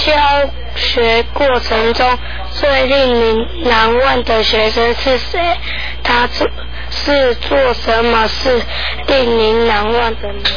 教学过程中最令您难忘的学生是谁？他是做什么事令您难忘的呢？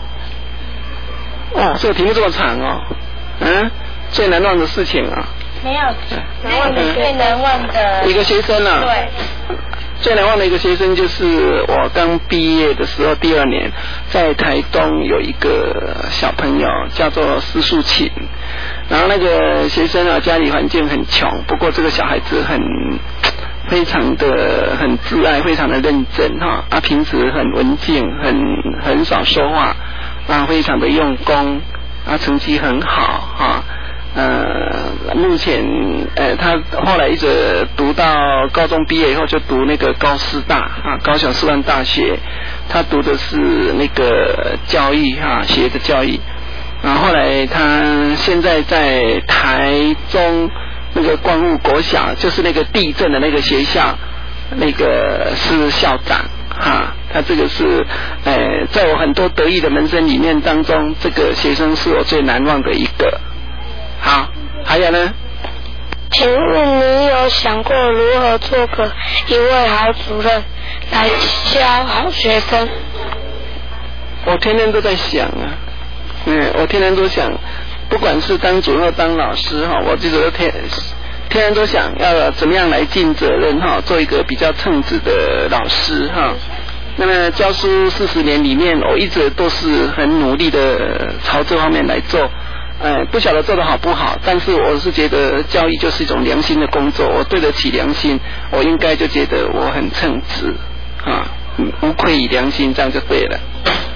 哦，这个题目这么长哦。最难忘的事情啊。 没有，难忘的最难忘的一个学生啊。 对。 最难忘的一个学生就是我刚毕业的时候，第2年，在台东有一个小朋友叫做施树琴，然后那个学生啊，家里环境很穷，不过这个小孩子非常的很自爱，非常的认真哈，平时很文静，很少说话，非常的用功，成绩很好哈。目前他后来一直读到高中毕业以后，就读那个高师大高雄师范大学，他读的是那个教育学的教育，然后后来他现在在台中那个光复国小，就是那个地震的那个学校，那个是校长他这个是在我很多得意的门生里面当中，这个学生是我最难忘的一个。好，还有呢？ 请问你有想过如何做个一位好主任来教好学生？ 我天天都在想我天天都想，不管是当主任当老师我这个天天都想要怎么样来尽责任做一个比较称职的老师那么教书40年里面，我一直都是很努力的朝这方面来做。不晓得做得好不好，但是我是觉得教育就是一种良心的工作，我对得起良心，我应该就觉得我很称职无愧于良心，这样就对了。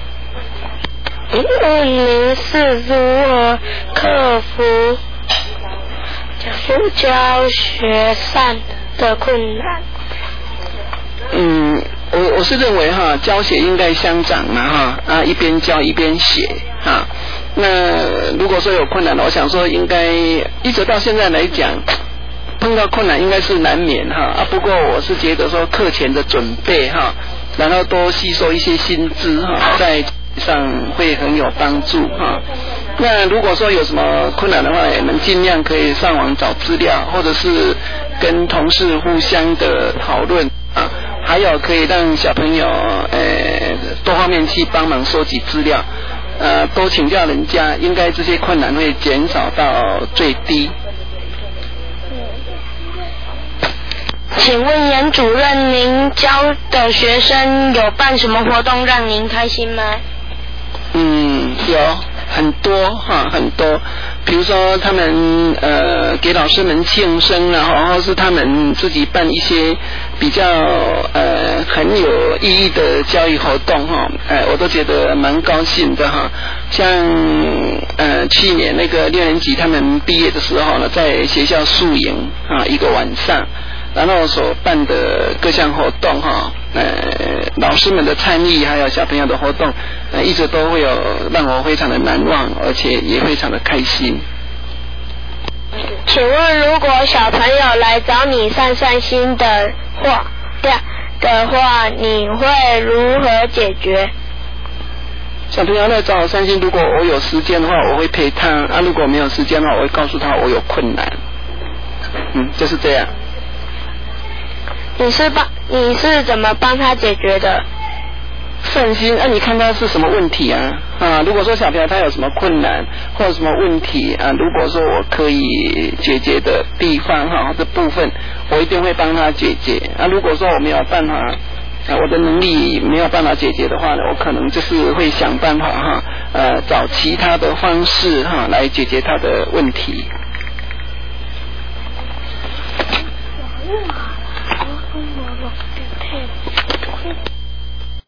问您是如何克服教学上的困难？ 我是认为教学应该相长嘛一边教一边写那如果说有困难，我想说应该一直到现在来讲，碰到困难应该是难免不过我是觉得说课前的准备然后多吸收一些新知在上会很有帮助那如果说有什么困难的话，你们尽量可以上网找资料，或者是跟同事互相的讨论还有可以让小朋友多方面去帮忙收集资料，多请教人家，应该这些困难会减少到最低。 请问严主任，您教的学生有办什么活动让您开心吗？ 有很多很多，比如说他们给老师们庆生然后是他们自己办一些比较很有意义的教育活动我都觉得蛮高兴的像去年那个6年级他们毕业的时候呢，在学校宿营一个晚上，然后所办的各项活动老师们的参与还有小朋友的活动一直都会有让我非常的难忘，而且也非常的开心。 请问如果小朋友来找你散心的话，你会如何解决？ 小朋友来找我散心，如果我有时间的话我会陪他如果没有时间的话我会告诉他我有困难就是这样。 你是怎么帮他解决的？ 散心你看他是什么问题如果说小朋友他有什么困难或者什么问题如果说我可以解决的地方或者部分，我一定会帮他解决如果说我没有办法我的能力没有办法解决的话呢，我可能就是会想办法找其他的方式来解决他的问题。